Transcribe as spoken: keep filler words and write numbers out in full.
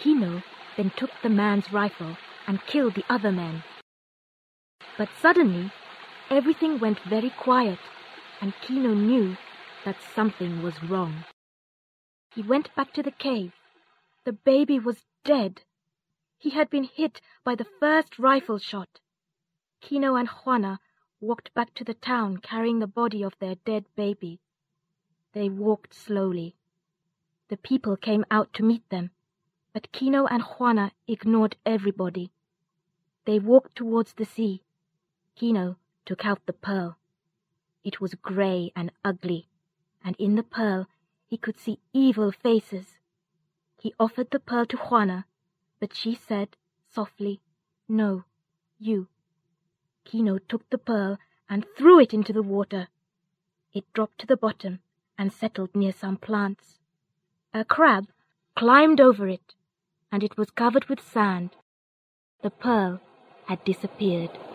Kino then took the man's rifle and killed the other men. But suddenly, everything went very quiet, and Kino knew that something was wrong. He went back to the cave. The baby was dead. He had been hit by the first rifle shot. Kino and Juana walked back to the town carrying the body of their dead baby. They walked slowly. The people came out to meet them, but Kino and Juana ignored everybody. They walked towards the sea. Kino took out the pearl. It was grey and ugly, and in the pearl he could see evil faces. He offered the pearl to Juana, but she said softly, "No, you." Kino took the pearl and threw it into the water. It dropped to the bottom and settled near some plants. A crab climbed over it, and it was covered with sand. The pearl had disappeared.